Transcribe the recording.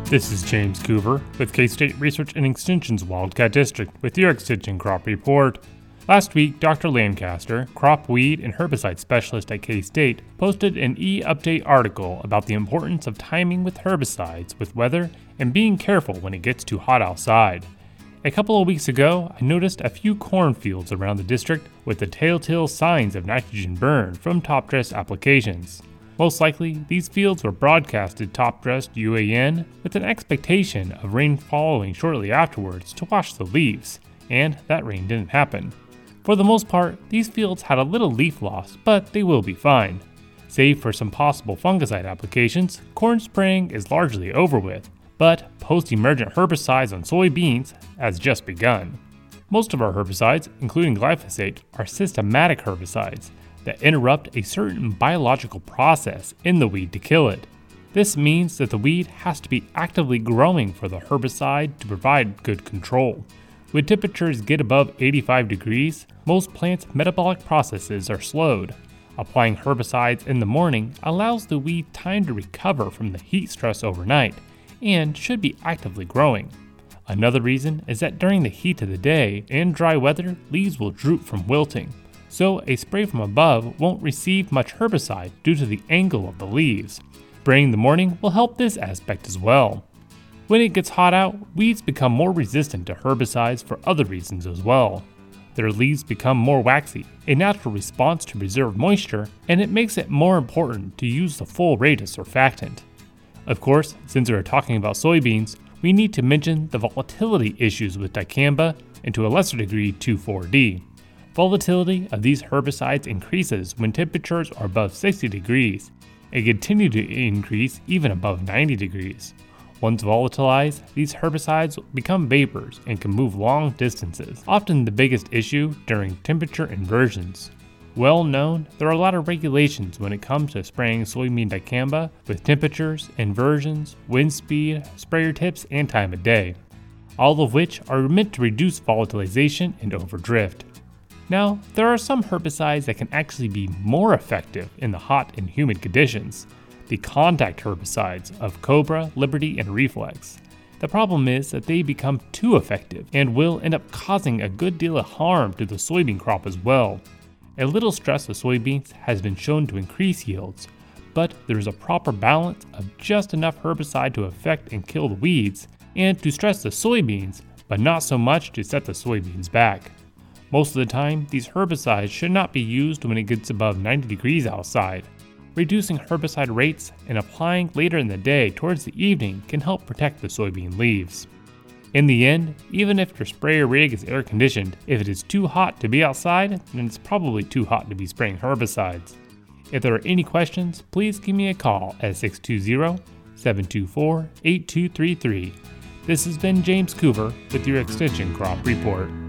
This is James Coover with K-State Research and Extension's Wildcat District with your Extension Crop Report. Last week, Dr. Lancaster, crop weed and herbicide specialist at K-State, posted an e-update article about the importance of timing with herbicides with weather and being careful when it gets too hot outside. A couple of weeks ago, I noticed a few cornfields around the district with the telltale signs of nitrogen burn from top-dress applications. Most likely, these fields were broadcasted top-dressed UAN with an expectation of rain following shortly afterwards to wash the leaves, and that rain didn't happen. For the most part, these fields had a little leaf loss, but they will be fine. Save for some possible fungicide applications, corn spraying is largely over with, but post-emergent herbicides on soybeans has just begun. Most of our herbicides, including glyphosate, are systematic herbicides that interrupt a certain biological process in the weed to kill it. This means that the weed has to be actively growing for the herbicide to provide good control. When temperatures get above 85 degrees, most plants' metabolic processes are slowed. Applying herbicides in the morning allows the weed time to recover from the heat stress overnight and should be actively growing. Another reason is that during the heat of the day and dry weather, leaves will droop from wilting. So a spray from above won't receive much herbicide due to the angle of the leaves. Spraying in the morning will help this aspect as well. When it gets hot out, weeds become more resistant to herbicides for other reasons as well. Their leaves become more waxy, a natural response to preserve moisture, and it makes it more important to use the full rate of surfactant. Of course, since we are talking about soybeans, we need to mention the volatility issues with dicamba and to a lesser degree 2,4-D. Volatility of these herbicides increases when temperatures are above 60 degrees and continue to increase even above 90 degrees. Once volatilized, these herbicides become vapors and can move long distances, often the biggest issue during temperature inversions. Well known, there are a lot of regulations when it comes to spraying soybean dicamba with temperatures, inversions, wind speed, sprayer tips, and time of day, all of which are meant to reduce volatilization and overdrift. Now, there are some herbicides that can actually be more effective in the hot and humid conditions. The contact herbicides of Cobra, Liberty, and Reflex. The problem is that they become too effective and will end up causing a good deal of harm to the soybean crop as well. A little stress of soybeans has been shown to increase yields, but there is a proper balance of just enough herbicide to affect and kill the weeds and to stress the soybeans, but not so much to set the soybeans back. Most of the time, these herbicides should not be used when it gets above 90 degrees outside. Reducing herbicide rates and applying later in the day towards the evening can help protect the soybean leaves. In the end, even if your sprayer rig is air conditioned, if it is too hot to be outside, then it's probably too hot to be spraying herbicides. If there are any questions, please give me a call at 620-724-8233. This has been James Coover with your Extension Crop Report.